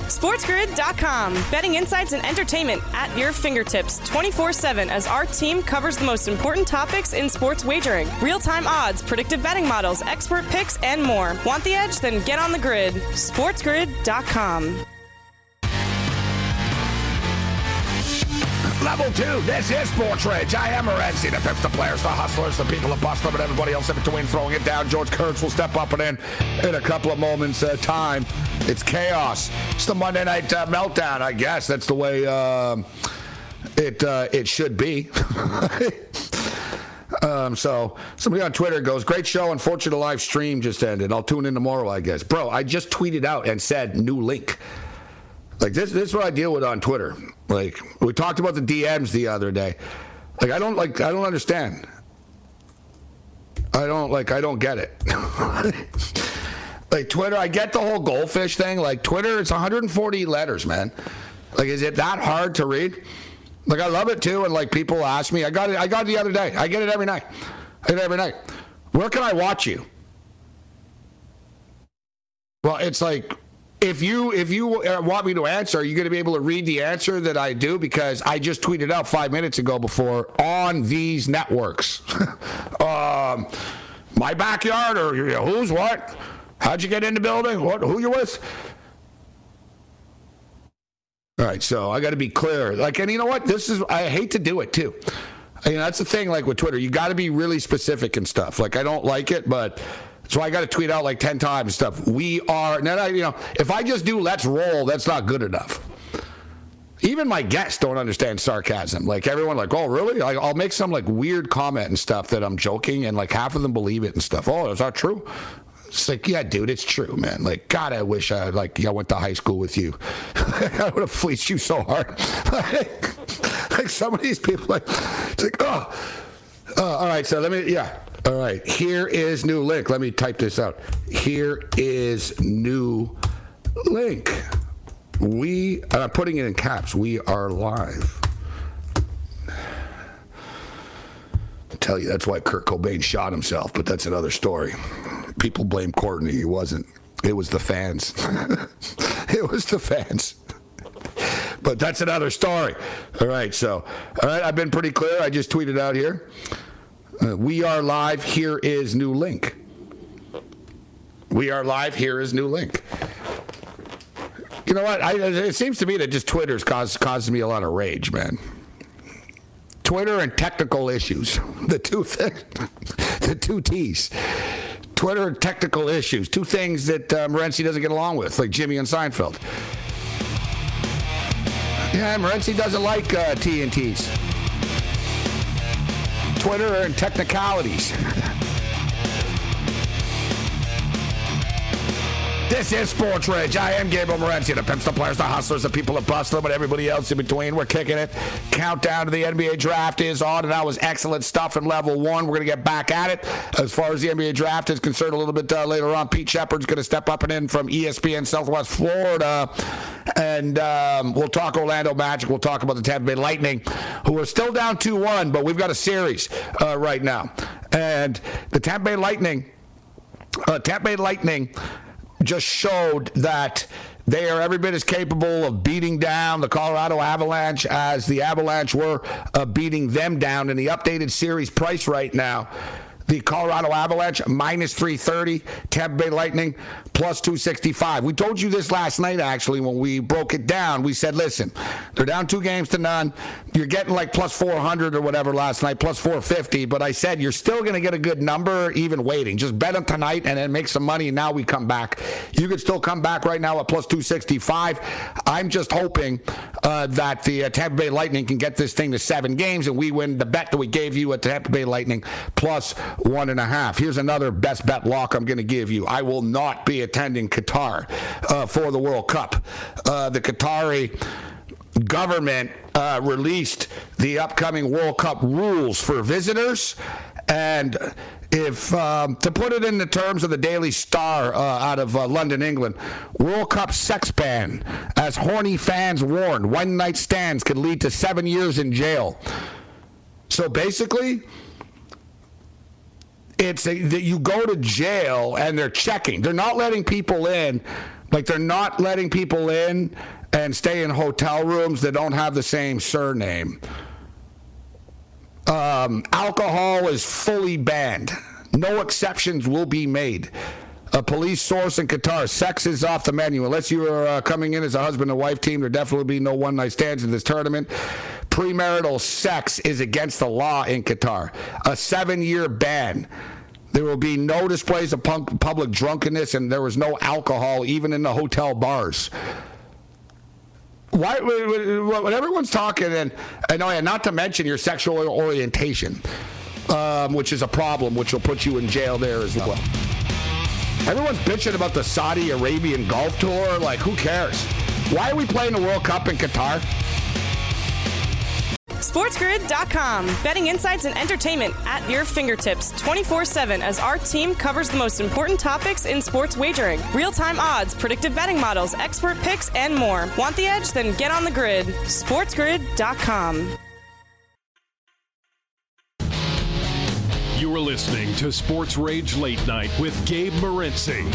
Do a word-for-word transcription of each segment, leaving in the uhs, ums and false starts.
SportsGrid dot com. Betting insights and entertainment at your fingertips twenty-four seven as our team covers the most important topics in sports wagering. Real-time odds, predictive betting models, expert picks, and more. Want the edge? Then get on the grid. SportsGrid dot com. Level two, this is Sports Rage. I am Morency, the pimps, the players, the hustlers, the people that bust them, and everybody else in between throwing it down. George Kurtz will step up and in in a couple of moments' uh, time. It's chaos. It's the Monday night uh, meltdown, I guess. That's the way uh, it uh, it should be. um, so somebody on Twitter goes, great show. Unfortunate live stream just ended. I'll tune in tomorrow, I guess. Bro, I just tweeted out and said new link. Like, this, this is what I deal with on Twitter. Like, we talked about the D Ms the other day. Like, I don't, like, I don't understand. I don't, like, I don't get it. Like, Twitter, I get the whole goldfish thing. Like, Twitter, it's one hundred forty letters, man. Like, is it that hard to read? Like, I love it, too, and, like, people ask me. I got it, I got it the other day. I get it every night. I get it every night. Where can I watch you? Well, it's like... If you if you want me to answer, are you going to be able to read the answer that I do? Because I just tweeted out five minutes ago before on these networks. um, my backyard or you know, who's what? How'd you get in the building? What? Who you with? All right, so I got to be clear. Like, and you know what? This is I hate to do it too. I mean, that's the thing. Like with Twitter, you got to be really specific and stuff. Like I don't like it, but. So I got to tweet out like ten times and stuff. We are, and then I, you know, if I just do let's roll, that's not good enough. Even my guests don't understand sarcasm. Like everyone like, oh, really? Like, I'll make some like weird comment and stuff that I'm joking and like half of them believe it and stuff. Oh, is that true? It's like, yeah, dude, it's true, man. Like, God, I wish I like I went to high school with you. I would have fleeced you so hard. like, like some of these people, like, it's like, oh. Uh, all right, so let me, yeah. All right, here is new link. Let me type this out. Here is new link. We, and I'm putting it in caps, we are live. I tell you, that's why Kurt Cobain shot himself, but that's another story. People blame Courtney. He wasn't. It was the fans. It was the fans. But that's another story. All right, so, all right, I've been pretty clear. I just tweeted out here. Uh, we are live. Here is new link. We are live. Here is new link. You know what? I, it seems to me that just Twitter's cause, causes me a lot of rage, man. Twitter and technical issues. The two things. The two T's. Twitter and technical issues. Two things that uh, Morency doesn't get along with, like Jimmy and Seinfeld. Yeah, Morency doesn't like uh, T and T's. Twitter and technicalities. This is Sports Rage. I am Gabriel Morency, the pimps, the players, the hustlers, the people that bust them, and everybody else in between. We're kicking it. Countdown to the N B A draft is on, and that was excellent stuff in level one. We're going to get back at it. As far as the N B A draft is concerned, a little bit uh, later on, Pete Shepard's going to step up and in from E S P N Southwest Florida, and um, we'll talk Orlando Magic. We'll talk about the Tampa Bay Lightning, who are still down two one, but we've got a series uh, right now. And the Tampa Bay Lightning, uh, Tampa Bay Lightning, just showed that they are every bit as capable of beating down the Colorado Avalanche as the Avalanche were uh, beating them down. In the updated series price right now, the Colorado Avalanche minus three thirty, Tampa Bay Lightning plus two sixty-five. We told you this last night, actually, when we broke it down. We said, listen, they're down two games to none. You're getting like plus four hundred or whatever last night, plus four fifty. But I said you're still going to get a good number even waiting. Just bet them tonight and then make some money. And now we come back. You could still come back right now at plus two sixty-five. I'm just hoping uh, that the uh, Tampa Bay Lightning can get this thing to seven games and we win the bet that we gave you at Tampa Bay Lightning plus one and a half. Here's another best bet lock I'm going to give you. I will not be attending Qatar uh, for the World Cup. Uh, the Qatari government uh, released the upcoming World Cup rules for visitors, and if um, to put it in the terms of the Daily Star uh, out of uh, London, England, World Cup sex ban, as horny fans warn, one night stands could lead to seven years in jail. So basically, it's a, that you go to jail and they're checking. They're not letting people in. Like, they're not letting people in and stay in hotel rooms that don't have the same surname. Um, alcohol is fully banned. No exceptions will be made. A police source in Qatar, sex is off the menu. Unless you are uh, coming in as a husband and wife team, there definitely be no one-night stands in this tournament. Premarital sex is against the law in Qatar. A seven-year ban. There will be no displays of public drunkenness, and there was no alcohol even in the hotel bars. Why, when everyone's talking, and I know, and not to mention your sexual orientation, um, which is a problem, which will put you in jail there as well. Everyone's bitching about the Saudi Arabian Golf Tour. Like, who cares? Why are we playing the World Cup in Qatar? SportsGrid dot com. Betting insights and entertainment at your fingertips twenty-four seven as our team covers the most important topics in sports wagering. Real-time odds, predictive betting models, expert picks, and more. Want the edge? Then get on the grid. SportsGrid dot com. You are listening to Sports Rage Late Night with Gabe Morency.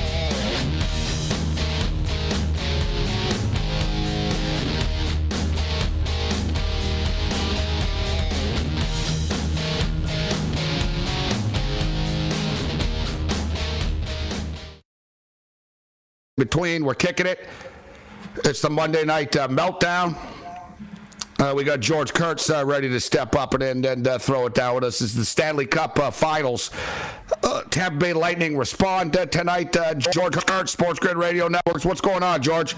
Between, we're kicking it. It's the Monday night uh, meltdown. Uh, we got George Kurtz uh, ready to step up and and, and uh, throw it down with us. This is the Stanley Cup uh, Finals. Uh, Tampa Bay Lightning respond uh, tonight. Uh, George Kurtz, Sports Grid Radio Networks. What's going on, George?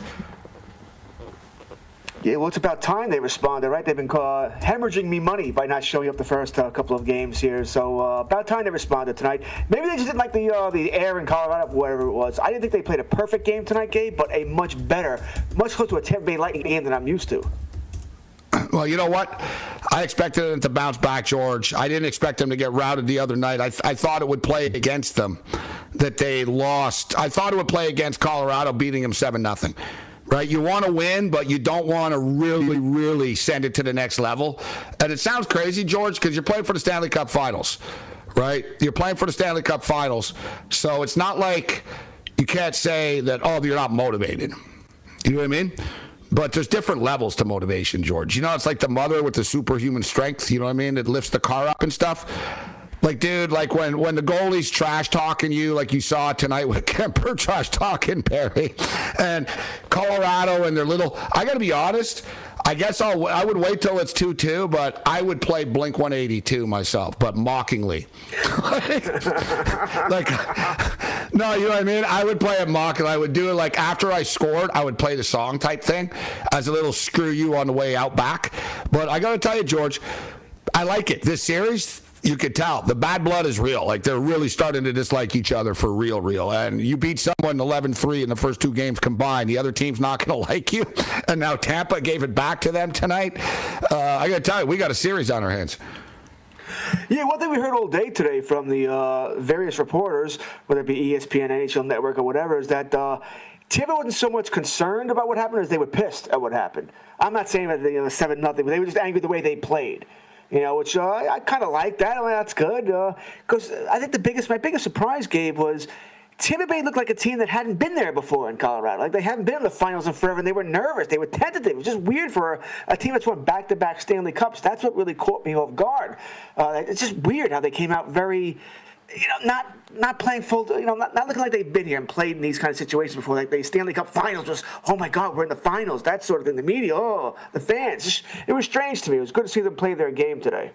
Yeah, well, it's about time they responded, right? They've been uh, hemorrhaging me money by not showing up the first uh, couple of games here. So uh, about time they responded tonight. Maybe they just didn't like the uh, the air in Colorado, whatever it was. I didn't think they played a perfect game tonight, Gabe, but a much better, much closer to a Tampa Bay Lightning game than I'm used to. Well, you know what? I expected them to bounce back, George. I didn't expect them to get routed the other night. I, th- I thought it would play against them, that they lost. I thought it would play against Colorado, beating them seven nothing. Right? You want to win, but you don't want to really, really send it to the next level. And it sounds crazy, George, because you're playing for the Stanley Cup Finals, right? You're playing for the Stanley Cup Finals. So it's not like you can't say that, oh, you're not motivated. You know what I mean? But there's different levels to motivation, George. You know, it's like the mother with the superhuman strength, you know what I mean, that lifts the car up and stuff. Like, dude, like when, when the goalie's trash talking you, like you saw tonight with Kemper trash talking Perry, and Colorado and their little. I got to be honest. I guess I'll. I would wait till it's two two, but I would play Blink one eighty-two myself, but mockingly. like, like, no, you know what I mean. I would play it mockingly. I would do it like after I scored. I would play the song type thing as a little screw you on the way out back. But I got to tell you, George, I like it. This series. You could tell the bad blood is real. Like, they're really starting to dislike each other for real, real. And you beat someone eleven three in the first two games combined. The other team's not going to like you. And now Tampa gave it back to them tonight. Uh, I got to tell you, we got a series on our hands. Yeah, one thing we heard all day today from the uh, various reporters, whether it be E S P N, N H L Network, or whatever, is that uh, Tampa wasn't so much concerned about what happened as they were pissed at what happened. I'm not saying that they, you know, seven nothing, but they were just angry the way they played. You know, which uh, I kind of like that. I mean, that's good. Because uh, I think the biggest, my biggest surprise, Gabe, was Tampa Bay looked like a team that hadn't been there before in Colorado. Like, they haven't been in the finals in forever, and they were nervous. They were tentative. It was just weird for a, a team that's won back-to-back Stanley Cups. That's what really caught me off guard. Uh, it's just weird how they came out very, you know, not not playing full, you know, not, not looking like they've been here and played in these kind of situations before. Like, the Stanley Cup Finals was, oh, my God, we're in the finals. That sort of thing. The media, oh, the fans. It was strange to me. It was good to see them play their game today.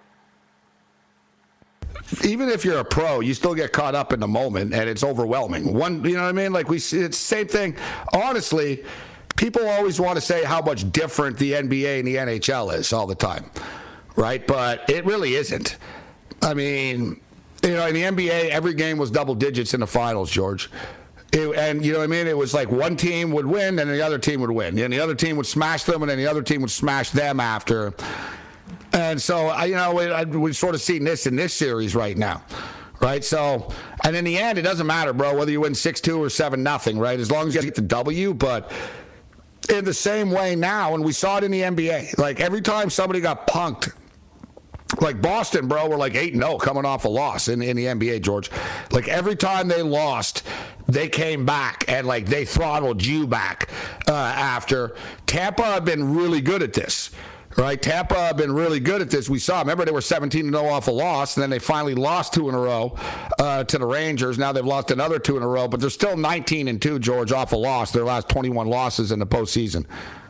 Even if you're a pro, you still get caught up in the moment, and it's overwhelming. One, you know what I mean? Like, we see it's the same thing. Honestly, people always want to say how much different the N B A and the N H L is all the time, right? But it really isn't. I mean, you know, in the N B A, every game was double digits in the finals, George. It, and, you know what I mean? It was like one team would win, and the other team would win. And the other team would smash them, and then the other team would smash them after. And so, you know, we've sort of seen this in this series right now, right? So, and in the end, it doesn't matter, bro, whether you win six two or seven nothing, right? As long as you get the W. But in the same way now, and we saw it in the N B A, like every time somebody got punked Like Boston, bro, were like eight and oh coming off a loss in, in the N B A, George. Like every time they lost, they came back and like they throttled you back uh, after. Tampa have been really good at this. Right, Tampa have been really good at this. We saw. Remember, they were seventeen and oh off a loss, and then they finally lost two in a row uh, to the Rangers. Now they've lost another two in a row, but they're still nineteen and two, George, off a loss. Their last twenty-one losses in the postseason.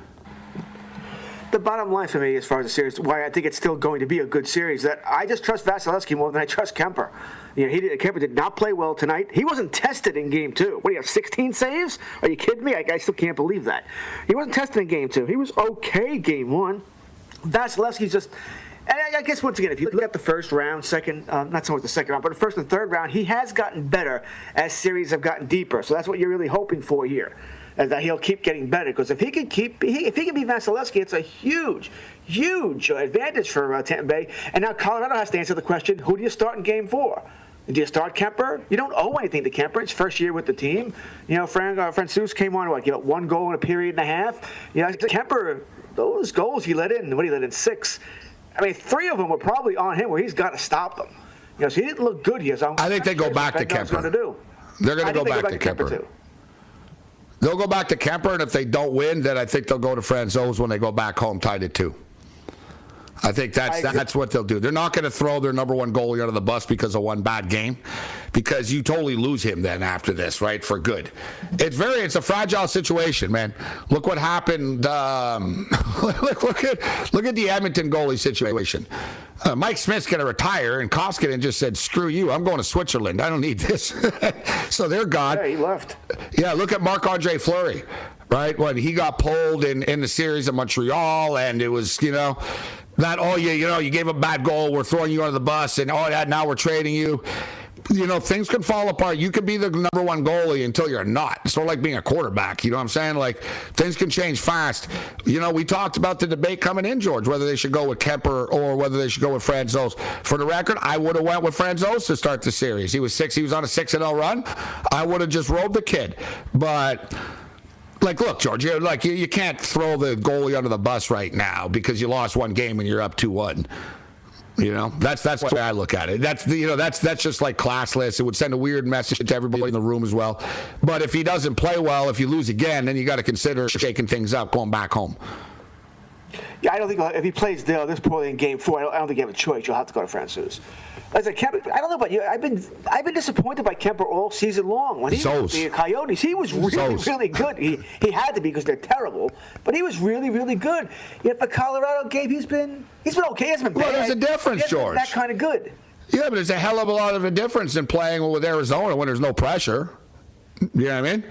The bottom line for me, as far as the series, why I think it's still going to be a good series, that I just trust Vasilevsky more than I trust Kemper. You know, he did, Kemper did not play well tonight. He wasn't tested in game two. What do you have, sixteen saves? Are you kidding me? I, I still can't believe that. He wasn't tested in game two. He was okay game one. Vasilevsky's just, and I, I guess once again, if you look at the first round, second, um, not so much the second round, but the first and third round, he has gotten better as series have gotten deeper. So that's what you're really hoping for here, is that he'll keep getting better. Because if he can keep, if he can be Vasilevsky, it's a huge, huge advantage for uh, Tampa Bay. And now Colorado has to answer the question: who do you start in game four? Do you start Kemper? You don't owe anything to Kemper. It's first year with the team. You know, Frank, uh, Francouz came on, what, give up one goal in a period and a half. You know, Kemper, those goals he let in, what he let in, six. I mean, three of them were probably on him where he's got to stop them. You know, so he didn't look good here. So I think they go back to Kemper. Gonna do. They're going to go back, go back to Kemper. Kemper too. They'll go back to Kemper, and if they don't win, then I think they'll go to Francouz when they go back home tied at two. I think that's I that's what they'll do. They're not going to throw their number one goalie under the bus because of one bad game, because you totally lose him then after this, right, for good. It's very it's a fragile situation, man. Look what happened. Um, look, look at look at the Edmonton goalie situation. Uh, Mike Smith's going to retire, and Koskinen just said, "Screw you! I'm going to Switzerland. I don't need this." So they're gone. Yeah, he left. Yeah, look at Marc-Andre Fleury, right? When he got pulled in in the series in Montreal, and it was, you know. That, oh, you, you know, you gave a bad goal, we're throwing you under the bus, and oh, that now we're trading you. You know, things can fall apart. You could be the number one goalie until you're not. It's sort of like being a quarterback. You know what I'm saying? Like, things can change fast. You know, we talked about the debate coming in, George, whether they should go with Kemper or whether they should go with Francouz. For the record, I would have went with Francouz to start the series. He was six. He was on a six and oh run. I would have just rolled the kid. But... Like, look, George, you're like you, you can't throw the goalie under the bus right now because you lost one game and you're up two one. You know, that's that's the way I look at it. That's the, you know that's that's just like classless. It would send a weird message to everybody in the room as well. But if he doesn't play well, if you lose again, then you got to consider shaking things up, going back home. Yeah, I don't think if he plays Dale this poorly in Game Four, I don't, I don't think you have a choice. You'll have to go to Francouz. As a Kemper, I don't know about you. I've been I've been disappointed by Kemper all season long. When he was with the Coyotes, he was really So's. really good. He he had to be because they're terrible, but he was really really good. Yet the Colorado game, he's been he's been okay. He hasn't been bad. Well, there's a difference, George. That kind of good. Yeah, but there's a hell of a lot of a difference in playing with Arizona when there's no pressure. You know what I mean?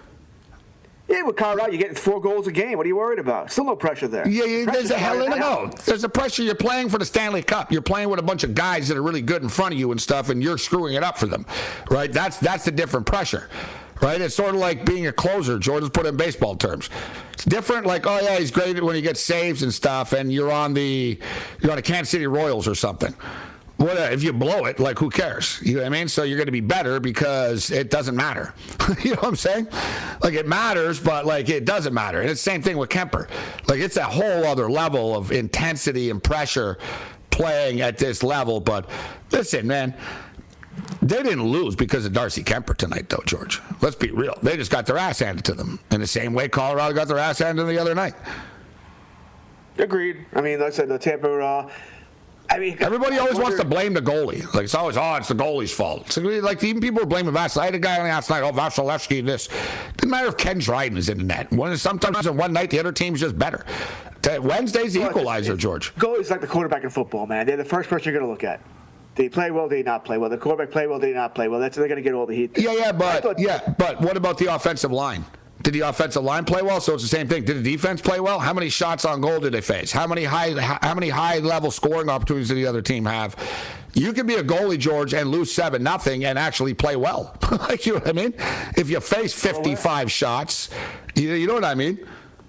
Yeah, with Colorado, you're getting four goals a game. What are you worried about? Still no pressure there. Yeah, yeah there's a hell of a no. There's a pressure. You're playing for the Stanley Cup. You're playing with a bunch of guys that are really good in front of you and stuff, and you're screwing it up for them, right? That's that's the different pressure, right? It's sort of like being a closer. Jordan's put it in baseball terms. It's different. Like, oh yeah, he's great when he gets saves and stuff, and you're on the you're on the Kansas City Royals or something. Well, if you blow it, like, who cares? You know what I mean? So you're going to be better because it doesn't matter. You know what I'm saying? Like, it matters, but, like, it doesn't matter. And it's the same thing with Kemper. Like, it's a whole other level of intensity and pressure playing at this level. But, listen, man, they didn't lose because of Darcy Kemper tonight, though, George. Let's be real. They just got their ass handed to them in the same way Colorado got their ass handed to them the other night. Agreed. I mean, like I said, the Tampa... Uh, I mean, everybody always wants to blame the goalie. Like, it's always, oh, it's the goalie's fault. So, like, even people are blaming Vasilevsky. I had a guy on the last night, oh, Vasilevsky, this. Didn't matter if Ken Dryden is in the net. One, sometimes in one night, the other team's just better. Wednesday's the well, equalizer, it's, George. Goalie's like the quarterback in football, man. They're the first person you're going to look at. Did he play well? Did he not play well? The quarterback play well? Did he not play well? That's they're going to get all the heat. Yeah, yeah, but thought, yeah, but what about the offensive line? Did the offensive line play well? So it's the same thing. Did the defense play well? How many shots on goal did they face? How many high how many high level scoring opportunities did the other team have? You can be a goalie, George, and lose seven nothing and actually play well. Like, you know what I mean? If you face fifty-five shots, you, you know what I mean?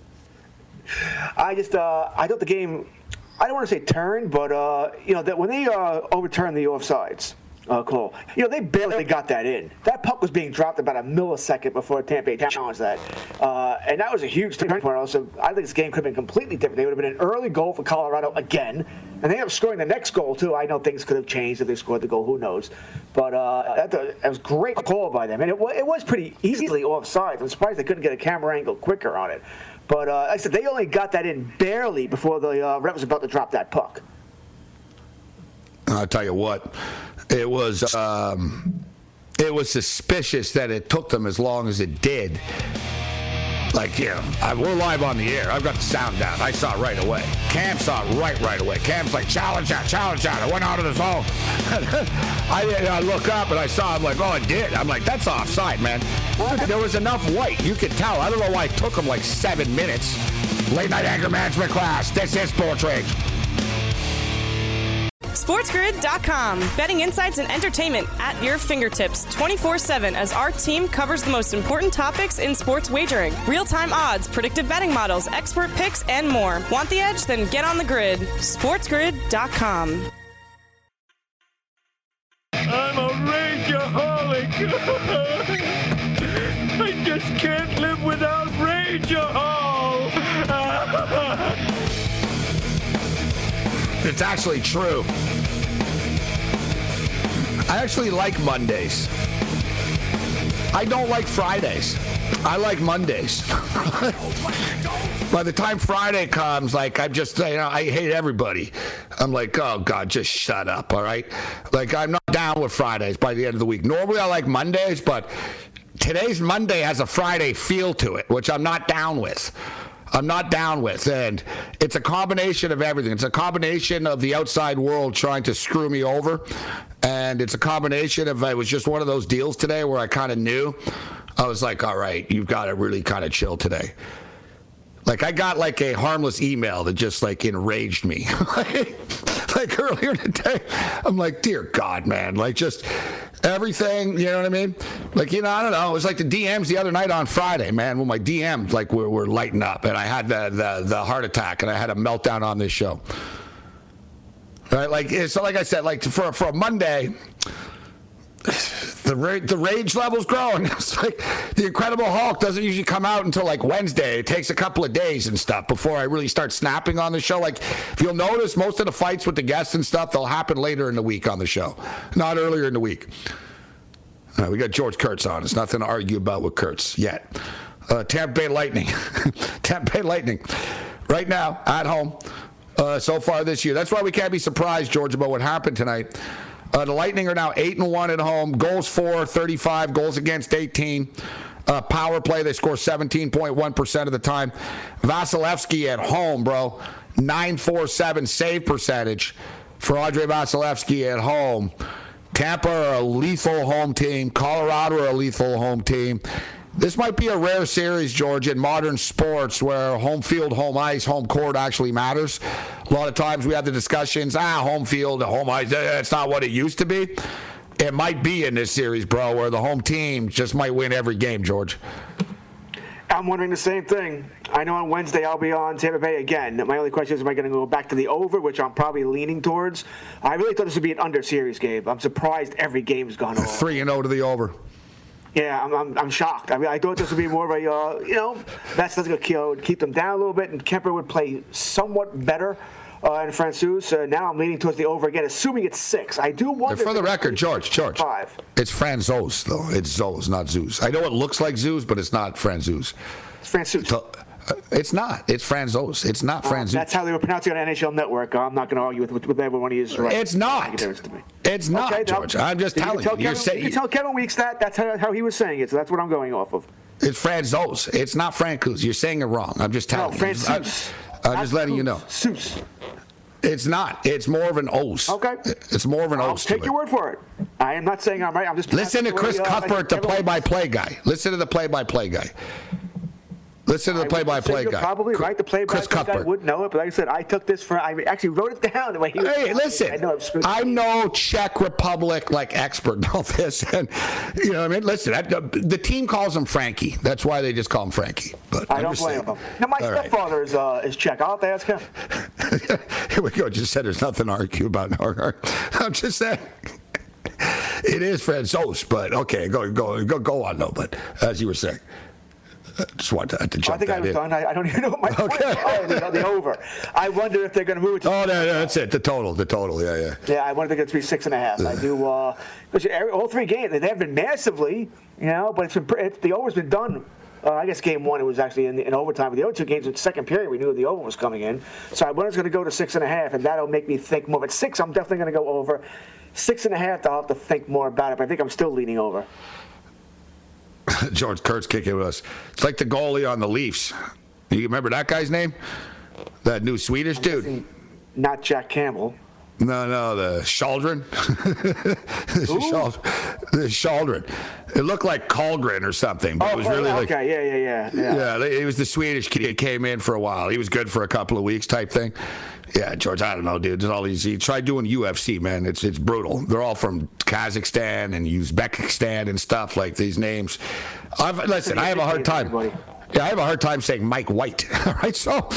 I just uh, I thought the game, I don't want to say turned, but uh, you know that when they uh, overturned the offsides, uh, call. You know, they barely got that in. That puck was being dropped about a millisecond before Tampa Bay challenged that. Uh, and that was a huge turning point. Also, I think this game could have been completely different. They would have been an early goal for Colorado again. And they ended up scoring the next goal, too. I know things could have changed if they scored the goal. Who knows? But uh, that, that was a great call by them. And it, it was pretty easily offside. I'm surprised they couldn't get a camera angle quicker on it. But uh, like I said, they only got that in barely before the uh, ref was about to drop that puck. I'll tell you what, it was um, it was suspicious that it took them as long as it did. Like, you know, I, we're live on the air. I've got the sound down. I saw it right away. Cam saw it right, right away. Cam's like, challenge that, challenge that. I went out of the zone. I, I look up and I saw, I'm like, oh, it did. I'm like, that's offside, man. There was enough white. You could tell. I don't know why it took them like seven minutes. Late night anger management class. This is Sports Rage. SportsGrid dot com. Betting insights and entertainment at your fingertips twenty-four seven as our team covers the most important topics in sports wagering. Real-time odds, predictive betting models, expert picks, and more. Want the edge? Then get on the grid. SportsGrid dot com. I'm a rageaholic. I just can't live without Rageahol. It's actually true. I actually like Mondays. I don't like Fridays. I like Mondays. By the time Friday comes, like, I'm just, you know, I hate everybody. I'm like, oh, God, just shut up, all right? Like, I'm not down with Fridays by the end of the week. Normally, I like Mondays, but today's Monday has a Friday feel to it, which I'm not down with. I'm not down with, and it's a combination of everything. It's a combination of the outside world trying to screw me over, and it's a combination of, it was just one of those deals today where I kind of knew. I was like, all right, you've got to really kind of chill today. Like, I got like a harmless email that just like enraged me. Like earlier today, I'm like, dear God, man, like just everything, you know what I mean? Like, you know, I don't know. It was like the D Ms the other night on Friday, man, when my D Ms like were, were lighting up, and I had the, the the heart attack, and I had a meltdown on this show. Right? Like, so like I said, like for for a Monday, the ra- the rage level's growing. It's like the Incredible Hulk doesn't usually come out until like Wednesday. It takes a couple of days and stuff before I really start snapping on the show. Like, if you'll notice, most of the fights with the guests and stuff, they'll happen later in the week on the show, not earlier in the week. All right, we got George Kurtz on. It's nothing to argue about with Kurtz yet. Uh, Tampa Bay Lightning. Tampa Bay Lightning. Right now, at home, uh, so far this year. That's why we can't be surprised, George, about what happened tonight. Uh, the Lightning are now eight and one at home. Goals for, thirty-five. Goals against, eighteen. Uh, power play, they score seventeen point one percent of the time. Vasilevsky at home, bro. nine forty-seven save percentage for Andre Vasilevsky at home. Tampa are a lethal home team. Colorado are a lethal home team. This might be a rare series, George, in modern sports where home field, home ice, home court actually matters. A lot of times we have the discussions, ah, home field, home ice, that's not what it used to be. It might be in this series, bro, where the home team just might win every game, George. I'm wondering the same thing. I know on Wednesday I'll be on Tampa Bay again. My only question is, am I going to go back to the over, which I'm probably leaning towards? I really thought this would be an under series game. I'm surprised every game's gone over. three and oh to the over. Yeah, I'm, I'm I'm shocked. I mean, I thought this would be more of a, uh, you know, that's going to keep them down a little bit, and Kemper would play somewhat better. Uh, and Francouz, uh, now I'm leaning towards the over again, assuming it's six. I do wonder. For the record, George, George, five. It's Francouz, though. It's Zoz, not Zeus. I know it looks like Zeus, but it's not Francouz. It's Francouz. So, uh, it's not. It's Francouz. It's not uh, Francouz. That's how they were pronouncing it on N H L Network. Uh, I'm not going to argue with, with, with everyone he is right. It's not. It's not, okay, George. Now, I'm just telling you. Kevin, saying, you can tell Kevin Weeks that. That's how, how he was saying it, so that's what I'm going off of. It's Francouz. It's not Francouz. You're saying it wrong. I'm just telling no, you. Francouz. I'm, I'm just letting you know. Seuss. It's not. It's more of an os. Okay. It's more of an I'll os. Take your word for it. I am not saying I'm right. I'm just listen to Chris Cuthbert, the play-by-play guy. Listen to the play-by-play guy. Listen to the play-by-play guy. Probably right. The play-by-play guy would know it, but like I said, I took this for. I actually wrote it down the way he. Hey, listen. I know I'm no Czech Republic like expert on this, and you know what I mean. Listen, I, the team calls him Frankie. That's why they just call him Frankie. But I I'm don't blame saying. him. Now my All stepfather right. is uh, is Czech. I'll have to ask him. Here we go. Just said there's nothing to argue about. I'm just saying. It is Franzos, but okay, go go go go on though. But as you were saying. Just want to, to jump I think I was in. done. I, I don't even know what my okay. point is. Oh, the, the over. I wonder if they're going to move it to. Oh, no, no, that's it. The total. The total. Yeah, yeah. Yeah, I wonder if they're going to be six and a half. I do. Uh, all three games, they have been massively, you know, but it's been it's, the over's been done. Uh, I guess game one, it was actually in, in overtime. But the other two games in the second period, we knew the over was coming in. So I wonder it's going to go to six and a half, and that'll make me think more. But six, I'm definitely going to go over. Six and a half, I'll have to think more about it. But I think I'm still leaning over. George Kurtz kicking with us. It's like the goalie on the Leafs. You remember that guy's name? That new Swedish dude? Not Jack Campbell. No, no, the Shaldren. the, Shald- the Shaldren. It looked like Karlgren or something, but oh, it was oh, really okay. like. Yeah, yeah, yeah, yeah. Yeah, he was the Swedish kid. He came in for a while. He was good for a couple of weeks type thing. Yeah, George, I don't know, dude. There's all these. You try doing U F C, man. It's it's brutal. They're all from Kazakhstan and Uzbekistan and stuff like these names. I've, listen, I have a hard time. Yeah, I have a hard time saying Mike White. All right, so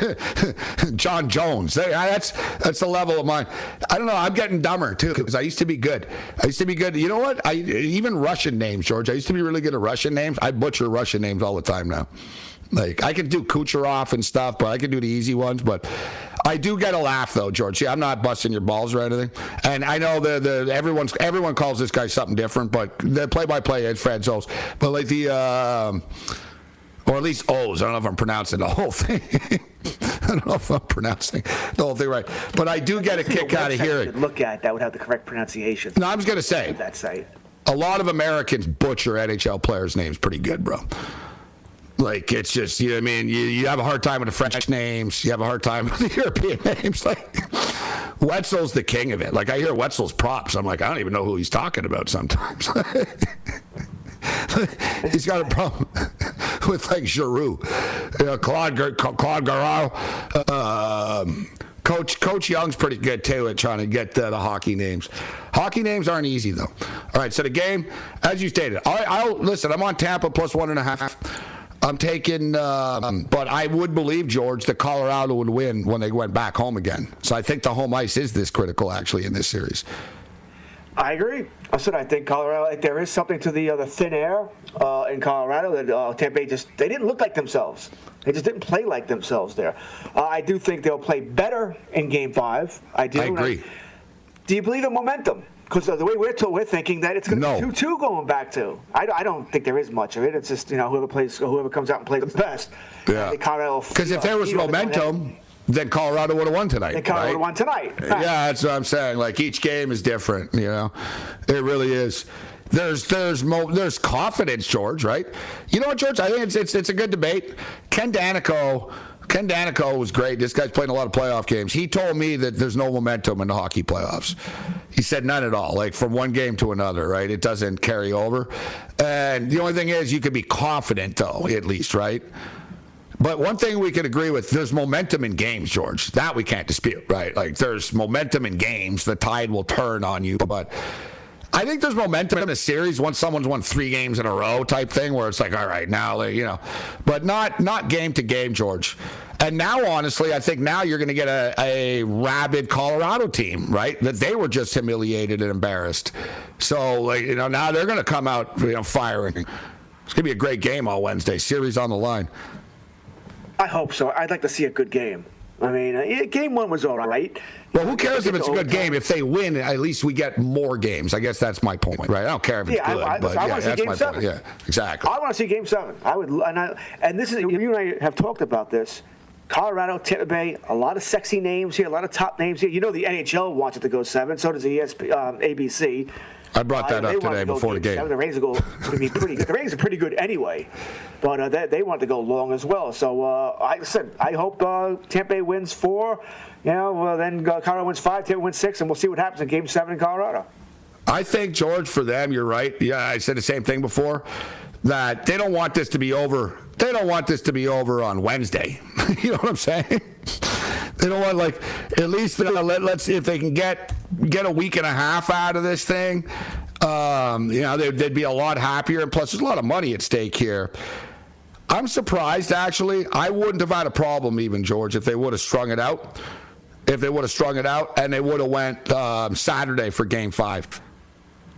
John Jones. That's that's the level of mine. I don't know. I'm getting dumber too because I used to be good. I used to be good. You know what? I even Russian names, George. I used to be really good at Russian names. I butcher Russian names all the time now. Like I can do Kucherov and stuff, but I can do the easy ones. But I do get a laugh though, George. See, I'm not busting your balls or anything. And I know the the everyone's everyone calls this guy something different, but the play-by-play is Franzos. But like the. Uh, Or at least O's. I don't know if I'm pronouncing the whole thing. I don't know if I'm pronouncing the whole thing right. But I do get a kick out of hearing. Look at that would have the correct pronunciation. No, I was going to say. That site. A lot of Americans butcher N H L players' names pretty good, bro. Like, it's just, you know what I mean? You, you have a hard time with the French names. You have a hard time with the European names. Like, Wetzel's the king of it. Like, I hear Wetzel's props. I'm like, I don't even know who he's talking about sometimes. He's got a problem with like Giroux, you know, Claude Claude Gareau. Um, Coach Coach Young's pretty good too at trying to get uh, the hockey names. Hockey names aren't easy though. All right, so the game, as you stated, I, I'll listen. I'm on Tampa plus one and a half. I'm taking, um, but I would believe, George, that Colorado would win when they went back home again. So I think the home ice is this critical actually in this series. I agree. I said I think Colorado. Like, there is something to the uh, the thin air uh, in Colorado that uh, Tampa Bay just they didn't look like themselves. They just didn't play like themselves there. Uh, I do think they'll play better in Game Five. I do. I agree. I, do you believe in momentum? Because the way we're told, we're thinking that it's going to no. be two two going back to. I, I don't think there is much of it. It's just you know whoever plays, whoever comes out and plays the best. Yeah. Because if there was momentum. Then Colorado would have won tonight. Then Colorado right? would have won tonight. Right. Yeah, that's what I'm saying. Like each game is different. You know, it really is. There's there's mo- there's confidence, George. Right? You know what, George? I think it's it's, it's a good debate. Ken Danico. Ken Danico was great. This guy's playing a lot of playoff games. He told me that there's no momentum in the hockey playoffs. He said none at all, like from one game to another, right? It doesn't carry over. And the only thing is you can be confident, though, at least, right? But one thing we can agree with, there's momentum in games, George. That we can't dispute, right? Like, there's momentum in games. The tide will turn on you. But I think there's momentum in a series once someone's won three games in a row type thing where it's like, all right, now, like, you know. But not not game to game, George. And now, honestly, I think now you're going to get a, a rabid Colorado team, right? That they were just humiliated and embarrassed. So, like, you know, now they're going to come out, you know, firing. It's going to be a great game on Wednesday. Series on the line. I hope so. I'd like to see a good game. I mean, uh, game one was all right. Well, who cares if it's a good game? If they win, at least we get more games. I guess that's my point, right? I don't care if it's yeah, good, I, I, but I yeah, want to see that's game my seven. point. Yeah, exactly. I want to see game seven. I would, and I, and this is you and I have talked about this. Colorado, Tampa Bay, a lot of sexy names here, a lot of top names here. You know, the N H L wants it to go seven. So does the E S P, um, A B C. I brought that uh, up today to before the game. Seven. The Ratings go to be pretty good. The Ratings are pretty good anyway, but uh, they, they want to go long as well. So uh, I said I hope uh, Tampa Bay wins four. You know, well, then uh, Colorado wins five, Tampa wins six, and we'll see what happens in Game Seven in Colorado. I think, George, for them, you're right. Yeah, I said the same thing before. That they don't want this to be over. They don't want this to be over on Wednesday. You know what I'm saying? They don't want, like, at least uh, let, let's see if they can get get a week and a half out of this thing. Um, you know, they'd, they'd be a lot happier. And plus, there's a lot of money at stake here. I'm surprised, actually. I wouldn't have had a problem, even, George, if they would have strung it out. If they would have strung it out and they would have went um, Saturday for Game Five.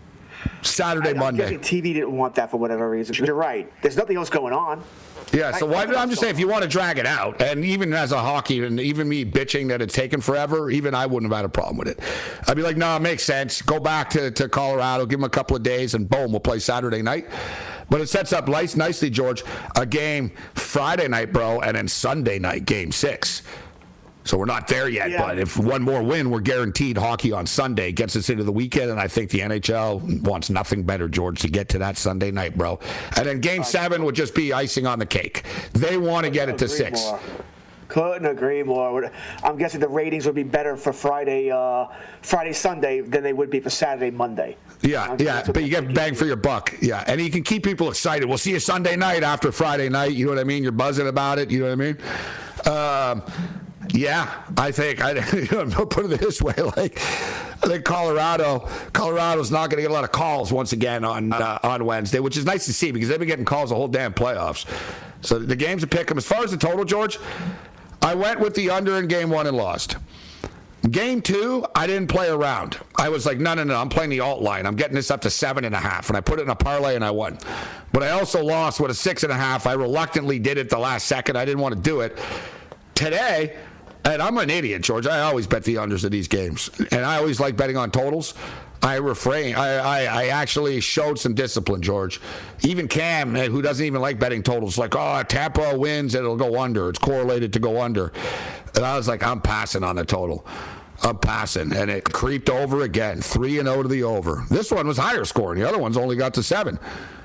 Saturday, I, I'm Monday. guessing T V didn't want that for whatever reason. You're right. There's nothing else going on. Yeah, so why, I'm just saying, if you want to drag it out, and even as a hockey, and even me bitching that it's taken forever, even I wouldn't have had a problem with it. I'd be like, no, it makes sense. Go back to, to Colorado, give them a couple of days, and boom, we'll play Saturday night. But it sets up nice, nicely, George, a game Friday night, bro, and then Sunday night, game six. So we're not there yet, yeah. But if one more win, we're guaranteed hockey on Sunday. Gets us into the weekend, and I think the N H L wants nothing better, George, to get to that Sunday night, bro. And then game seven would just be icing on the cake. They want to get it to six. More. Couldn't agree more. I'm guessing the ratings would be better for Friday, uh, Friday, Sunday than they would be for Saturday, Monday. Yeah, yeah, but you get bang for your buck. Yeah, and you can keep people excited. We'll see you Sunday night after Friday night. You know what I mean? You're buzzing about it. You know what I mean? Um, Yeah, I think I put it this way: like, I think Colorado, Colorado's not going to get a lot of calls once again on uh, on Wednesday, which is nice to see because they've been getting calls the whole damn playoffs. So the games are pick 'em. As far as the total, George, I went with the under in game one and lost. Game two, I didn't play around. I was like, no, no, no, I'm playing the alt line. I'm getting this up to seven and a half, and I put it in a parlay and I won. But I also lost with a six and a half. I reluctantly did it the last second. I didn't want to do it today. And I'm an idiot, George. I always bet the unders of these games. And I always like betting on totals. I refrain. I, I, I actually showed some discipline, George. Even Cam, who doesn't even like betting totals, like, oh, Tampa wins, it'll go under. It's correlated to go under. And I was like, I'm passing on the total. I'm passing. And it creeped over again. three and oh to the over. This one was higher scoring. The other one's only got to seven.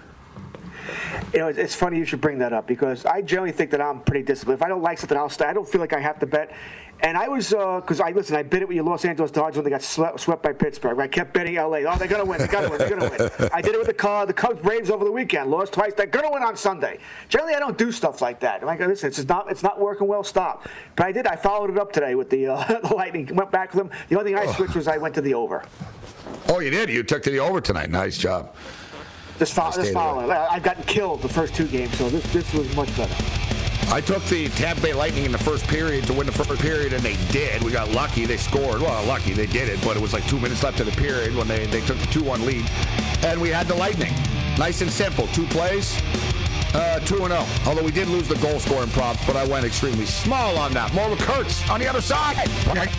You know, it's funny you should bring that up because I generally think that I'm pretty disciplined. If I don't like something, I'll stay. I don't feel like I have to bet. And I was, because uh, I listen, I bet it with your Los Angeles Dodgers when they got swept, swept by Pittsburgh. I kept betting L A. Oh, they're going to win. They're going to win. They're going to win. I did it with the uh, the Cubs Braves over the weekend. Lost twice. They're going to win on Sunday. Generally, I don't do stuff like that. I'm like, listen, it's not, it's not working well. Stop. But I did. I followed it up today with the, uh, the Lightning. Went back to them. The only thing I switched was I went to the over. Oh, you did? You took to the over tonight. Nice job. Just, follow, just following. I've gotten killed the first two games, so this this was much better. I took the Tampa Bay Lightning in the first period to win the first period, and they did. We got lucky. They scored. Well, lucky. They did it, but it was like two minutes left in the period when they, they took the two one lead. And we had the Lightning. Nice and simple. Two plays, uh, two and oh. Although we did lose the goal-scoring props, but I went extremely small on that. More with Kurtz on the other side.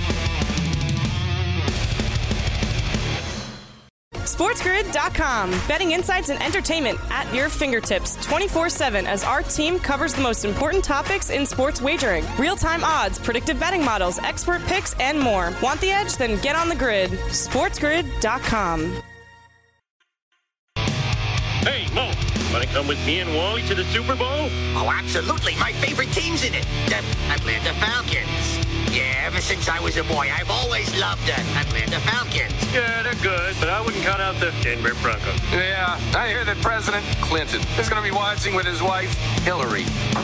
SportsGrid dot com. Betting insights and entertainment at your fingertips twenty-four seven as our team covers the most important topics in sports wagering. Real-time odds, predictive betting models, expert picks, and more. Want the edge? Then get on the grid. SportsGrid dot com. Hey, Mo, want to come with me and Wally to the Super Bowl? Oh, absolutely. My favorite team's in it. The Atlanta Falcons. Yeah, ever since I was a boy, I've always loved the Atlanta Falcons. Yeah, they're good, but I wouldn't count out the Denver Broncos. Yeah, I hear that President Clinton is going to be watching with his wife, Hillary.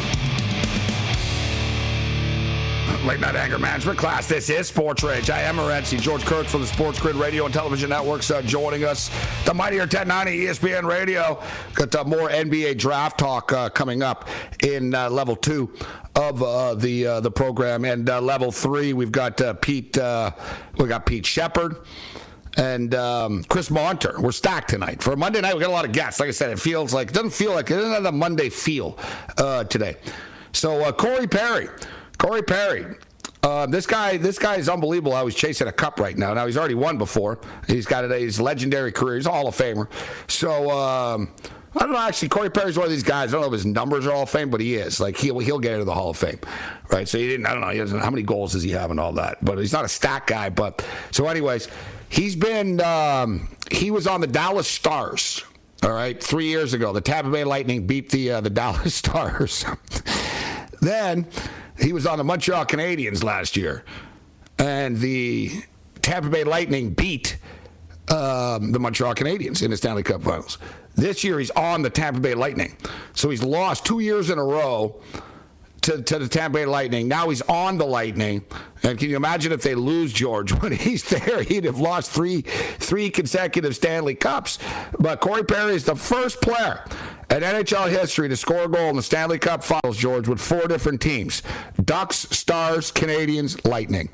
Late Night Anger Management class. This is Sports Rage. I am Morency. George Kurtz from the Sports Grid Radio and Television Networks uh, joining us. The mightier ten ninety E S P N Radio. Got uh, more N B A draft talk uh, coming up in uh, level two of uh, the uh, the program, and uh, level three we've got uh, Pete. Uh, we got Pete Shepard and um, Chris Monter. We're stacked tonight for Monday night. We got a lot of guests. Like I said, it feels like it doesn't feel like it doesn't have the Monday feel uh, today. So uh, Corey Perry. Corey Perry, uh, this guy, this guy is unbelievable. I was chasing a cup right now. Now he's already won before. He's got a, his legendary career. He's a Hall of Famer. So um, I don't know. Actually, Corey Perry's one of these guys. I don't know if his numbers are Hall of Fame, but he is. Like he'll he'll get into the Hall of Fame, right? So he didn't. I don't know. He doesn't. How many goals does he have and all that? But he's not a stat guy. But so, anyways, he's been. Um, he was on the Dallas Stars. All right, three years ago, the Tampa Bay Lightning beat the uh, the Dallas Stars. Then. He was on the Montreal Canadiens last year, and the Tampa Bay Lightning beat um, the Montreal Canadiens in the Stanley Cup Finals. This year, he's on the Tampa Bay Lightning. So he's lost two years in a row to, to the Tampa Bay Lightning. Now he's on the Lightning. And can you imagine if they lose, George? When he's there, he'd have lost three, three consecutive Stanley Cups. But Corey Perry is the first player in N H L history to score a goal in the Stanley Cup Finals, George, with four different teams: Ducks, Stars, Canadiens, Lightning.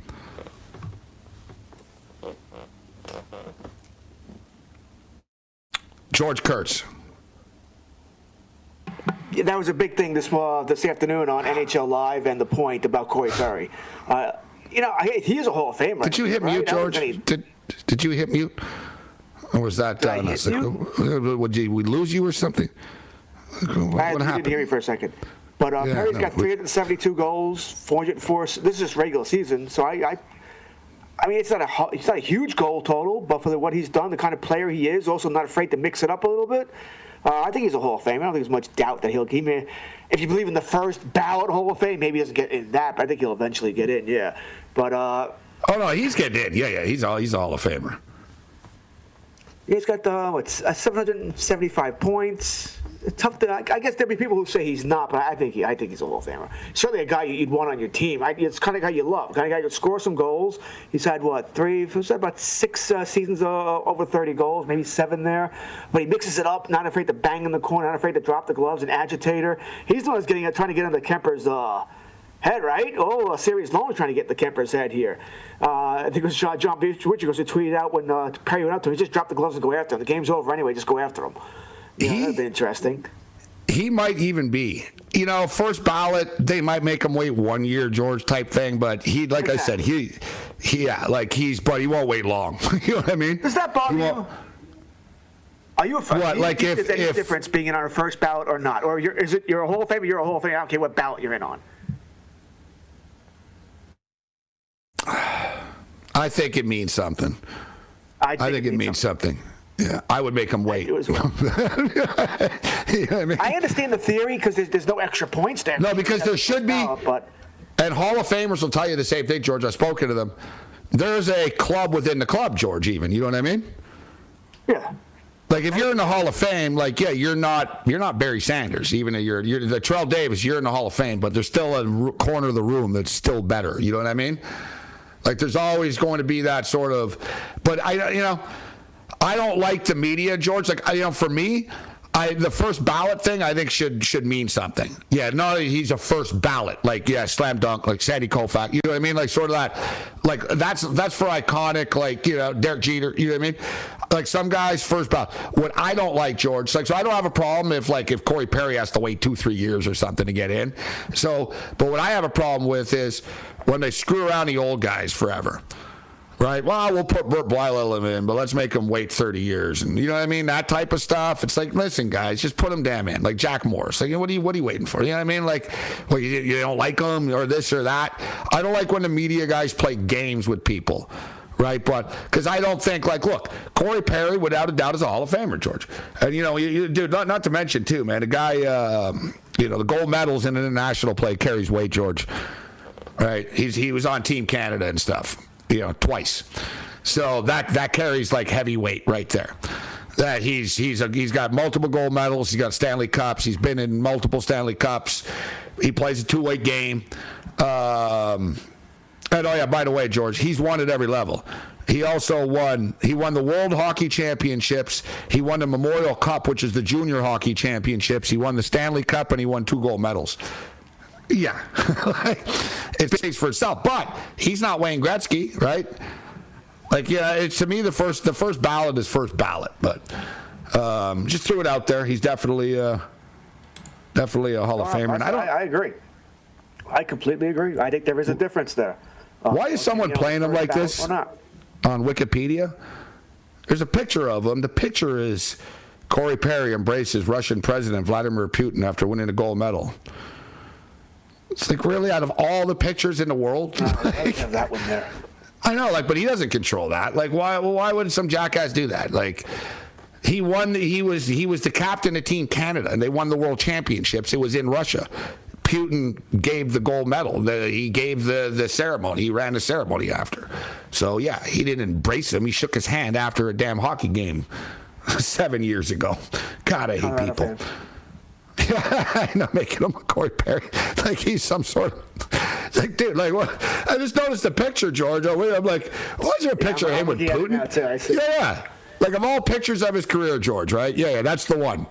George Kurtz. Yeah, that was a big thing this uh, this afternoon on N H L Live and The Point about Corey Perry. Uh, you know, I, he is a Hall of Famer. Did you hit right? mute, George? Any... Did Did you hit mute? Or was that? Did uh, I hit you? Would you, we lose you or something? What, I, what you happened? didn't hear me for a second. But uh, yeah, Perry's no, got three hundred seventy-two goals, four hundred four. This is just regular season, so I, I, I mean, it's not a it's not a huge goal total, but for the, what he's done, the kind of player he is, also not afraid to mix it up a little bit. Uh, I think he's a Hall of Fame. I don't think there's much doubt that he'll. He may, if you believe in the first ballot Hall of Fame, maybe he doesn't get in that, but I think he'll eventually get in. Yeah, but. Uh, oh no, he's getting in. Yeah, yeah, he's all he's a Hall of Famer. He's got uh, what uh, seven hundred seventy-five points. Tough to, I guess there'll be people who say he's not, but I think he, I think he's a Hall of Famer. Certainly a guy you'd want on your team. I, it's kind of guy you love, kind of guy who score some goals. He's had what three, about six uh, seasons uh, over thirty goals, maybe seven there. But he mixes it up, not afraid to bang in the corner, not afraid to drop the gloves, an agitator. He's the one who's getting trying to get under Kemper's uh, head, right? Oh, Sirius Long trying to get the Kemper's head here. Uh, I think it was John, John Beachwood who tweeted out when uh, Perry went up to him, he just dropped the gloves and go after him. The game's over anyway, just go after him. Yeah, he, that'd be interesting. He might even be, you know, first ballot. They might make him wait one year, George, type thing. But he, like exactly. I said, he, he, yeah, like he's, but he won't wait long. You know what I mean? Does that bother you? Are you a fan? What, like if, is there any if, difference being in on a first ballot or not, or you're, is it you're a Hall of Famer? You're a Hall of Famer. I don't care what ballot you're in on. I think it means something. I think, I think it, it means something. something. Yeah, I would make him wait. I, well. you know what I, mean? I understand the theory because there's, there's no extra points there. No, because there should be. Ballot, but and Hall of Famers will tell you the same thing, George. I've spoken to them. There's a club within the club, George. Even you know what I mean? Yeah. Like if you're in the Hall of Fame, like yeah, you're not you're not Barry Sanders. Even if you're you're the Terrell Davis, you're in the Hall of Fame, but there's still a corner of the room that's still better. You know what I mean? Like there's always going to be that sort of. But I, you know. I don't like the media, George. Like, you know, for me, I the first ballot thing I think should should mean something. Yeah, no, he's a first ballot. Like, yeah, slam dunk, like Sandy Koufax. You know what I mean? Like, sort of that. Like, that's that's for iconic. Like, you know, Derek Jeter. You know what I mean? Like some guys first ballot. What I don't like, George. Like, so I don't have a problem if like if Corey Perry has to wait two, three years or something to get in. So, but what I have a problem with is when they screw around the old guys forever. Right, well, we'll put Burt Blyleven in, but let's make him wait thirty years, and you know what I mean, that type of stuff. It's like, listen, guys, just put him damn in, like Jack Morris. Like, what are you, what are you waiting for? You know what I mean? Like, well, you, you don't like him or this or that. I don't like when the media guys play games with people, right? But because I don't think, like, look, Corey Perry, without a doubt, is a Hall of Famer, George, and you know, you, you dude, not, not to mention too, man, the guy, um, you know, the gold medals in international play carries weight, George. Right, he's he was on Team Canada and stuff. You know, twice. So that that carries like heavyweight right there. That he's he's a, he's got multiple gold medals. He's got Stanley Cups. He's been in multiple Stanley Cups. He plays a two-way game. Um, and oh yeah, by the way, George, he's won at every level. He also won. He won the World Hockey Championships. He won the Memorial Cup, which is the Junior Hockey Championships. He won the Stanley Cup, and he won two gold medals. Yeah, it speaks for itself. But he's not Wayne Gretzky, right? Like, yeah, it's to me the first the first ballot is first ballot. But um, just threw it out there. He's definitely uh, definitely a Hall of Famer. And I don't. I, I agree. I completely agree. I think there is a difference there. Uh, Why is someone playing him like this on Wikipedia? There's a picture of him. The picture is Corey Perry embraces Russian President Vladimir Putin after winning a gold medal. It's like, really, out of all the pictures in the world? No, I don't have that one there. I know, like, but he doesn't control that. Like, why? Why would some jackass do that? Like, he won. He was he was the captain of Team Canada, and they won the World Championships. It was in Russia. Putin gave the gold medal. The, he gave the the ceremony. He ran the ceremony after. So yeah, he didn't embrace him. He shook his hand after a damn hockey game seven years ago. God, I hate Colorado people. Fan. I'm not making him a Corey Perry. Like he's some sort of. It's like, dude, like what? I just noticed the picture, George. I'm like, why is there a picture yeah, of him with Putin? Too, I see. Yeah, yeah. Like of all pictures of his career, George, right? Yeah, yeah, that's the one.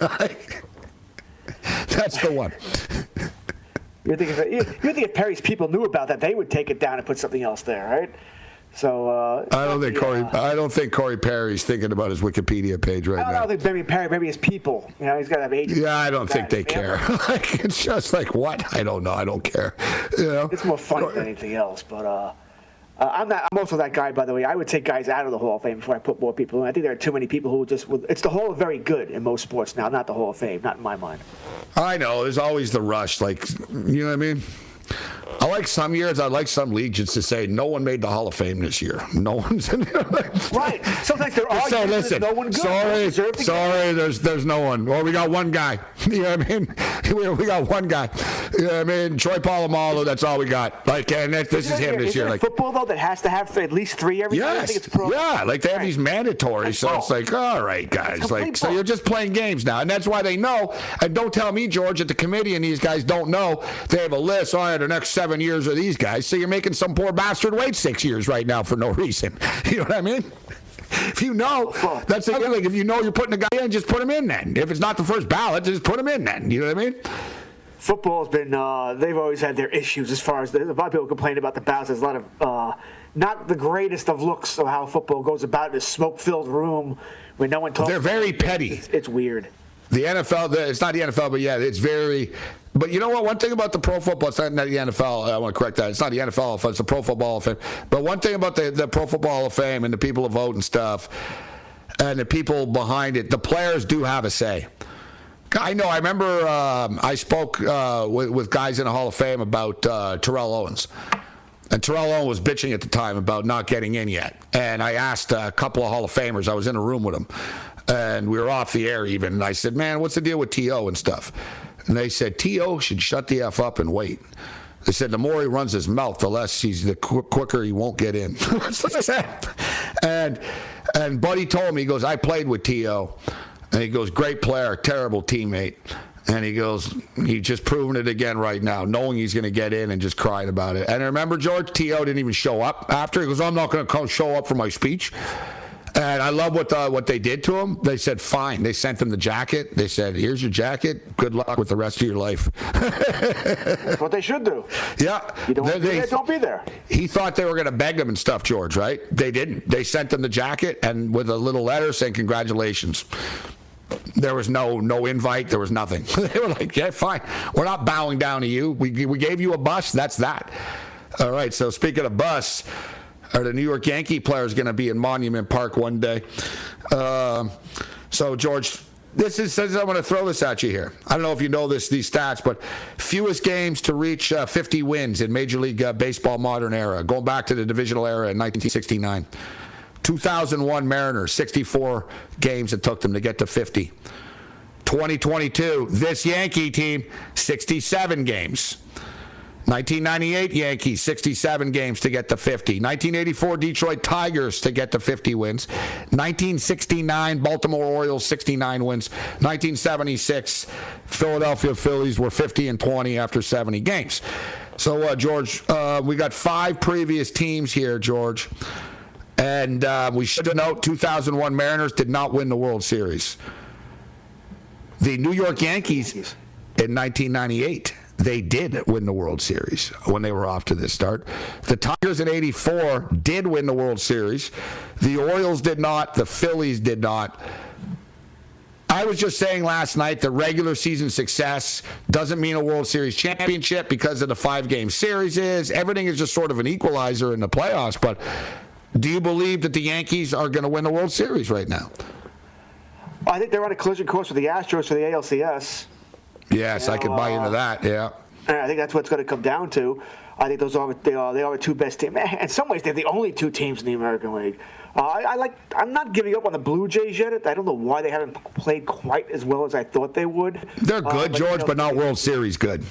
That's the one. You think if you think if Perry's people knew about that, they would take it down and put something else there, right? So uh, I don't think yeah. Corey. I don't think Corey Perry's thinking about his Wikipedia page right I now. don't think maybe Perry, maybe his people. You know, he's got to have agents. Yeah, I don't think they care. Like, it's just like, what? I don't know. I don't care. You know, it's more funny than anything else. But uh, uh, I'm not. I'm also that guy, by the way. I would take guys out of the Hall of Fame before I put more people in. I think there are too many people who just. It's the Hall of Very Good in most sports now, not the Hall of Fame. Not in my mind. I know. There's always the rush. Like, you know what I mean? I like some years, I like some leagues just to say no one made the Hall of Fame this year. No one's in there. Right. Sometimes there are say, listen, no one good. Sorry, sorry, there's there's no one. Well, we got one guy. You know what I mean? We, we got one guy. You know what I mean? Troy Polamalu, that's all we got. Like, and that, this is, is him there, this is year. There like football though that has to have at least three every yes, year. I think it's pro. Yeah, like they have right. these mandatory, so it's like, all right, guys, like, so you're just playing games now, and that's why they know. And don't tell me, George, that the committee and these guys don't know. They have a list. All right, the next seven years of these guys. So you're making some poor bastard wait six years right now for no reason. You know what I mean? If you know, that's the thing. Like, if you know you're putting a guy in, just put him in then. If it's not the first ballot, just put him in then. You know what I mean? Football's been, uh, they've always had their issues as far as, the, a lot of people complain about the ballots. There's a lot of, uh, not the greatest of looks of how football goes about in a smoke-filled room where no one talks. They're very petty. It's, it's weird. The N F L, it's not the N F L, but yeah, it's very. But you know what? One thing about the pro football, it's not the N F L. I want to correct that. It's not the N F L, it's the Pro Football Hall of Fame. But one thing about the, the Pro Football Hall of Fame and the people who vote and stuff, and the people behind it, the players do have a say. I know. I remember um, I spoke uh, with, with guys in the Hall of Fame about uh, Terrell Owens. And Terrell Owens was bitching at the time about not getting in yet. And I asked a couple of Hall of Famers. I was in a room with them. And we were off the air even. And I said, man, what's the deal with T O and stuff? And they said, T O should shut the F up and wait. They said the more he runs his mouth, the less he's, the qu- quicker he won't get in. That's what I said. And, and Buddy told me, he goes, I played with T O. And he goes, great player, terrible teammate. And he goes, he's just proving it again right now, knowing he's going to get in and just crying about it. And I remember, George, T O didn't even show up after. He goes, I'm not going to show up for my speech. And I love what the, what they did to him. They said, fine. They sent him the jacket. They said, here's your jacket. Good luck with the rest of your life. That's what they should do. Yeah. You don't, they, be there, they, don't be there. He thought they were going to beg him and stuff, George, right? They didn't. They sent him the jacket and with a little letter saying congratulations. There was no no invite. There was nothing. They were like, yeah, fine. We're not bowing down to you. We we gave you a bus. That's that. All right. So speaking of bus, are the New York Yankee players going to be in Monument Park one day? Um, so, George, this is, says I'm going to throw this at you here. I don't know if you know this these stats, but fewest games to reach uh, fifty wins in Major League uh, Baseball modern era, going back to the divisional era in nineteen sixty-nine. two thousand one Mariners, sixty-four games it took them to get to fifty. twenty twenty-two, this Yankee team, sixty-seven games. nineteen ninety-eight Yankees, sixty-seven games to get to fifty. nineteen eighty-four Detroit Tigers to get to fifty wins. nineteen sixty-nine Baltimore Orioles, sixty-nine wins. nineteen seventy-six Philadelphia Phillies were fifty and twenty after seventy games. So, uh, George, uh, we got five previous teams here, George. And uh, we should note two thousand one Mariners did not win the World Series. The New York Yankees in nineteen ninety-eight, they did win the World Series when they were off to this start. The Tigers in eighty-four did win the World Series. The Orioles did not. The Phillies did not. I was just saying last night that regular season success doesn't mean a World Series championship because of the five-game series is. Everything is just sort of an equalizer in the playoffs, but do you believe that the Yankees are going to win the World Series right now? I think they're on a collision course with the Astros for the A L C S. Yes, you know, I could buy uh, into that, yeah. And I think that's what it's going to come down to. I think those are they are, they are the two best teams. In some ways, they're the only two teams in the American League. Uh, I, I like. I'm not giving up on the Blue Jays yet. I don't know why they haven't played quite as well as I thought they would. They're good, uh, but, George, you know, but not World Series good.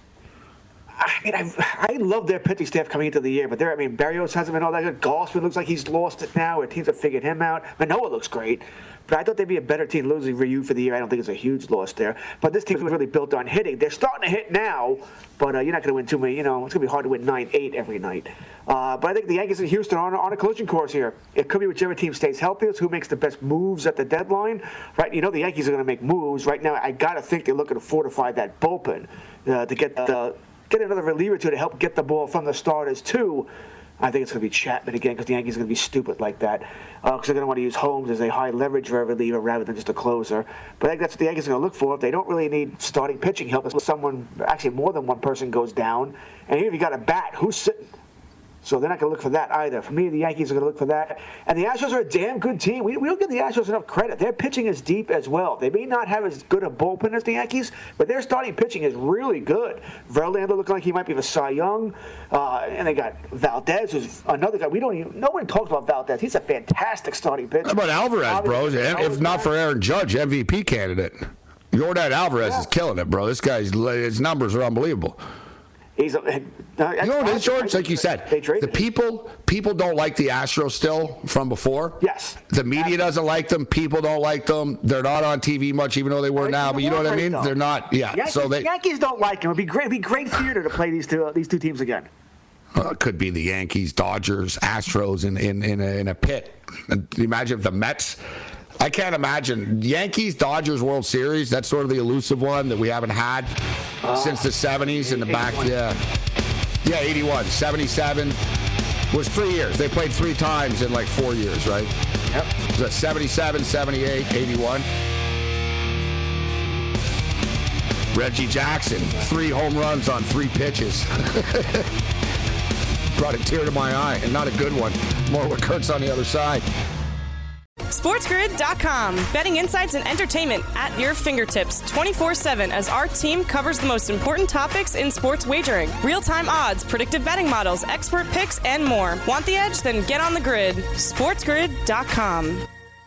I mean, I, I love their pitching staff coming into the year, but there, I mean, Barrios hasn't been all that good. Gausman looks like he's lost it now. Teams have figured him out. Manoah looks great, but I thought they'd be a better team. Losing Ryu for the year, I don't think it's a huge loss there. But this team was really built on hitting. They're starting to hit now, but uh, you're not going to win too many. You know, it's going to be hard to win nine eight every night. Uh, but I think the Yankees and Houston are on, on a collision course here. It could be whichever team stays healthiest, who makes the best moves at the deadline. Right? You know, the Yankees are going to make moves right now. I got to think they're looking to fortify that bullpen uh, to get the. Get another reliever to to help get the ball from the starters too. I think it's going to be Chapman again because the Yankees are going to be stupid like that because uh, they're going to want to use Holmes as a high leverage reliever rather than just a closer. But I think that's what the Yankees are going to look for. If they don't really need starting pitching help, if someone, actually more than one person goes down, and even if you got a bat, who's sitting? So they're not going to look for that either. For me, the Yankees are going to look for that. And the Astros are a damn good team. We, we don't give the Astros enough credit. Their pitching is deep as well. They may not have as good a bullpen as the Yankees, but their starting pitching is really good. Verlander looking like he might be the Cy Young. Uh, and they got Valdez, who's another guy. We don't even, nobody talks about Valdez. He's a fantastic starting pitcher. How about Alvarez, bro? If not for Aaron Judge, M V P candidate. Yordan Alvarez yeah. is killing it, bro. This guy's, his numbers are unbelievable. He's a, uh, you know what it is, George? Like you said, the people people don't like the Astros still from before. Yes. The media Absolutely. doesn't like them. People don't like them. They're not on T V much, even though they were now. People but you know what I mean? Them. They're not. Yeah. Yankees, so they Yankees don't like them. It'd be great. It'd be great theater to play these two uh, these two teams again. Uh, it could be the Yankees, Dodgers, Astros in in in a, in a pit. And imagine if the Mets. I can't imagine. Yankees, Dodgers World Series, that's sort of the elusive one that we haven't had uh, since the seventies in the back. Yeah. Yeah, eighty-one. seventy-seven was three years. They played three times in like four years, right? Yep. So seventy-seven, seventy-eight, eighty-one. Reggie Jackson, three home runs on three pitches. Brought a tear to my eye, and not a good one. More with Kurtz on the other side. SportsGrid dot com. Betting insights and entertainment at your fingertips twenty-four seven as our team covers the most important topics in sports wagering. Real-time odds, predictive betting models, expert picks, and more. Want the edge? Then get on the grid. SportsGrid dot com.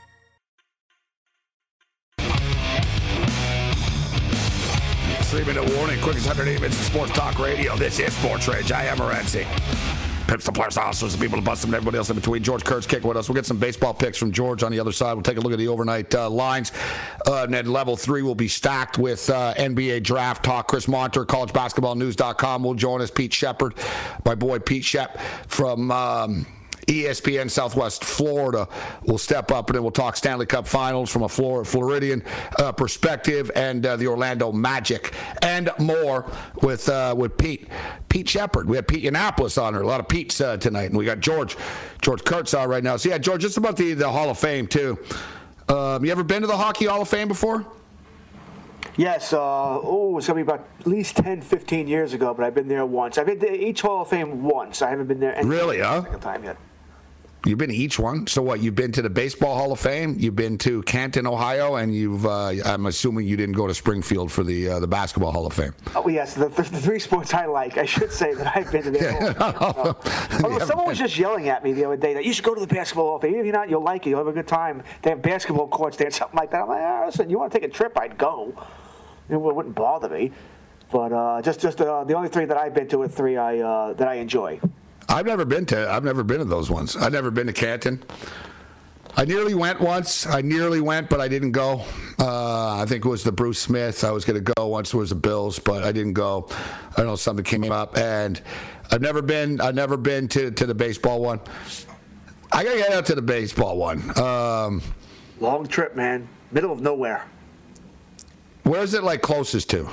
Three-minute warning. Quickest one hundred eight minutes of sports talk radio. This is Sports Rage. I am Morency. Pips, the players, the hustlers, the people to bust them, and everybody else in between. George Kurtz kicking with us. We'll get some baseball picks from George on the other side. We'll take a look at the overnight uh, lines. Uh, and then level three will be stacked with uh, N B A draft talk. Chris Monter, college basketball news dot com will join us. Pete Shepard, my boy Pete Shep from um, E S P N Southwest Florida will step up, and then we'll talk Stanley Cup Finals from a Flor- Floridian uh, perspective, and uh, the Orlando Magic, and more with uh, with Pete Pete Shepard. We had Pete Yiannopoulos on her, a lot of Pete's uh, tonight, and we got George George Kurtz on right now. So yeah, George, just about the, the Hall of Fame too. Um, you ever been to the Hockey Hall of Fame before? Yes, uh, oh, it's going to be about at least ten, fifteen years ago, but I've been there once. I've been to each Hall of Fame once. I haven't been there any really, huh? second time yet. You've been to each one? So what, you've been to the Baseball Hall of Fame, you've been to Canton, Ohio, and you've, uh, I'm assuming you didn't go to Springfield for the uh, the Basketball Hall of Fame. Oh, yes, the, the, the three sports I like, I should say that I've been to there. uh, although someone was just yelling at me the other day that you should go to the Basketball Hall of Fame. If you're not, you'll like it. You'll have a good time. They have basketball courts there, something like that. I'm like, ah, listen, you want to take a trip, I'd go. It wouldn't bother me. But uh, just just uh, the only three that I've been to are three I uh, that I enjoy. I've never been to. I've never been to those ones. I've never been to Canton. I nearly went once. I nearly went, but I didn't go. Uh, I think it was the Bruce Smith. I was going to go once. It was the Bills, but I didn't go. I don't know, something came up, and I've never been. I've never been to, to the baseball one. I got to get out to the baseball one. Um, Long trip, man. Middle of nowhere. Where's it like closest to?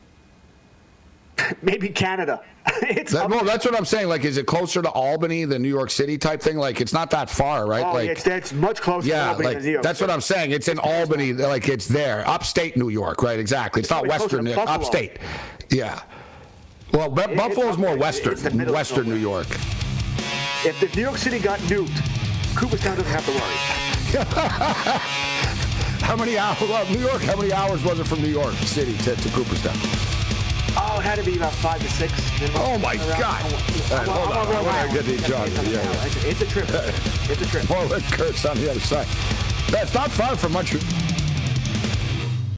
Maybe Canada. It's that, well, that's what I'm saying. Like, is it closer to Albany than New York City type thing? Like, it's not that far, right? Oh, like, it's, it's much closer yeah, to Albany like, than New York. That's what I'm saying. It's in Albany. Like, it's there. Upstate New York, right? Exactly. It's, it's not Western. Upstate. Yeah. Well, B- it, Buffalo's more Western. Western New York. If, if New York City got nuked, Cooperstown doesn't have to worry. How many hours? Well, New York. How many hours was it from New York City to, to Cooperstown? Oh, it had to be about five to six. Oh my God! All right, hold on. I want to get these jobs. Yeah, yeah. It's a trip. It's a trip. More with Kurtz on the other side. That's not far from Montreal.